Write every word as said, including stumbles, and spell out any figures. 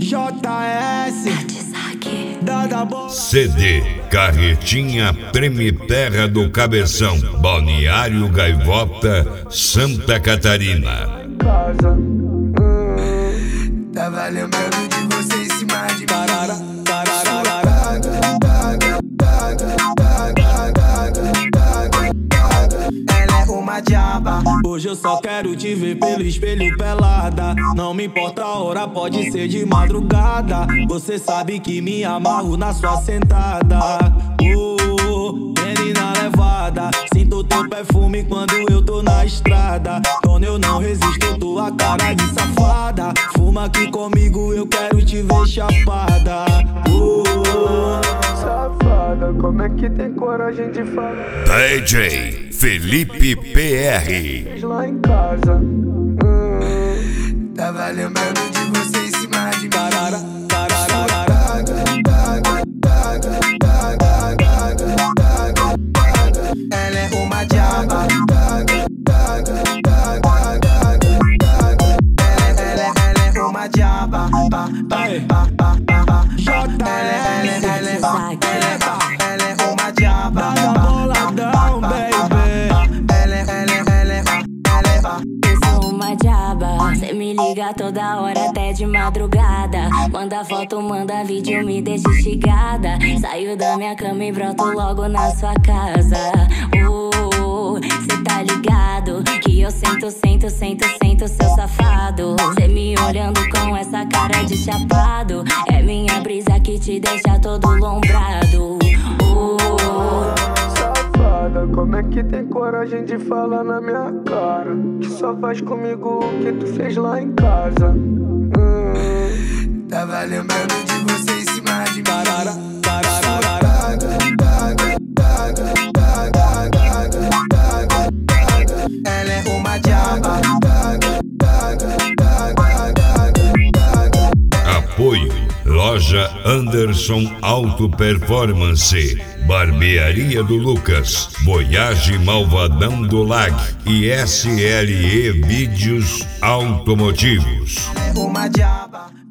J S Dada Bola C D Carretinha Treme-Terra do Cabeção, Balneário Gaivota, Santa Catarina. casa. Hum, tava lembrando de você em cima de parara, parara, ela é uma diaba. Hoje eu só quero te ver pelo espelho pelada. Não me importa a hora, pode ser de madrugada. Você sabe que me amarro na sua sentada. Oh, menina levada, sinto teu perfume quando eu tô na estrada. Quando eu não resisto, tua cara de safada. Fuma aqui comigo, eu quero te ver chapada. Oh, safada, como é que tem coragem de falar? D J Felipe P R. Lá em casa, hum, tava lembrando de você em cima de parara, parara, ela é uma diaba. Ela, ela, ela é uma diaba. Pa, pa, pa, pa, pa, pa. Ela, ela, ela, ela, ela é uma diaba. Dá boladão, baby. Ela, ela, ela, ela, eu sou uma diaba. Cê me liga toda hora, até de madrugada. Manda foto, manda vídeo, me deixa instigada. Saio da minha cama e broto logo na sua casa. Oh, cê tá ligado que eu sento, sento, sento, sento, seu safado. Cê me olhando com essa cara de chapado. É minha brisa que te deixa todo lombrado. Oh, safada, como é que tem coragem de falar na minha cara? Que só faz comigo o que tu fez lá em casa. Hum, tava lembrando de você em cima de parara, parara, ela é uma diaba. Apoio Loja Anderson Auto Performance, Barbearia do Lucas, Voyage Malvadão do Lag e S L E Vídeos Automotivos. Uma diaba.